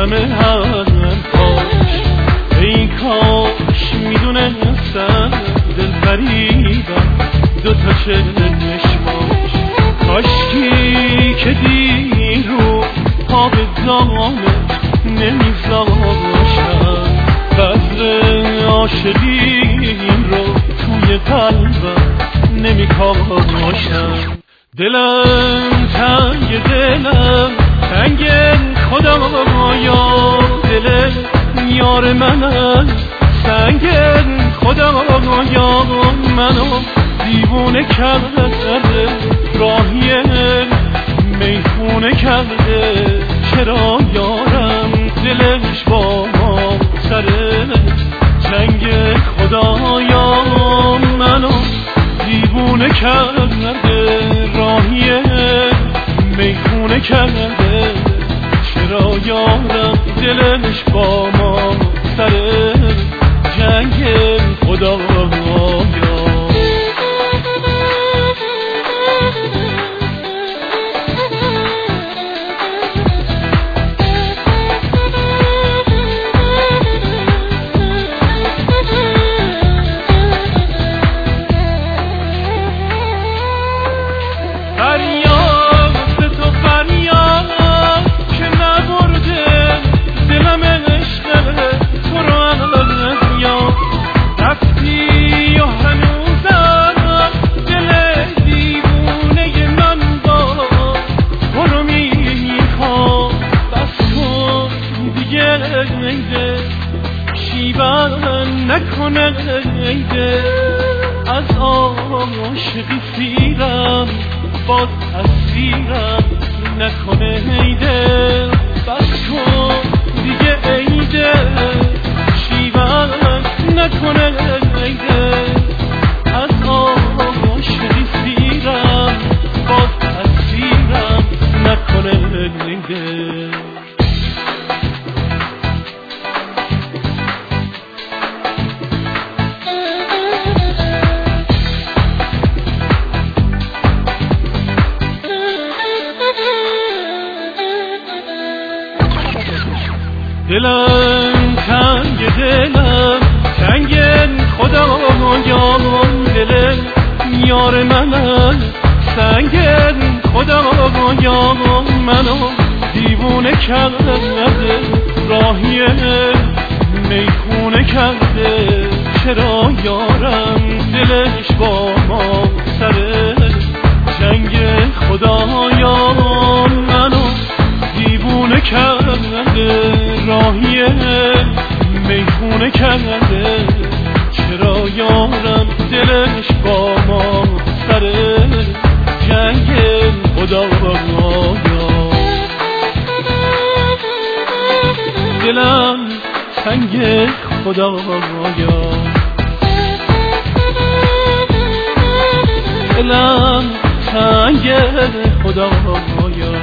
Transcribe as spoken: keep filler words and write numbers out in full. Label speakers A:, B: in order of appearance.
A: همه حرفاش. ای کاش میدونستم دل فریبم دوتا چشماش. کاشکی که دیرو پا به دامش نمیذاشتم، بذر عاشقیم رو توی قلبم نمیکاشتم. دلم تنگ دلم تنگ خدایا، دل یار منم سنگ خدایا. منو دیوونه کرده راهی میخونه کرده، چرا یارم دلش با ما سره جنگ خدایا. منو دیوونه کرده راهی میخونه کرده، چرا یارم دلش با ما سره جنگ خدایا. نکنه ایده از عاشقی سیرم، باز تصویرم نکنه ایده. بس کن دیگه ایده شیون نکنه ایده از عاشقی سیرم، باز تصویرم نکنه ایده. دلم تنگ دلم تنگ خدایا، دل یار منم سنگ خدایا. منو دیوونه کرده راهی میخونه کرده، چرا یارم دلش با ما سره جنگ خدایا. منو دیوونه کرده راهی میخونه کرده، چرا یارم دلش با ما سره جنگ خدایا. دلم تنگ خدایا، دلم تنگ خدایا.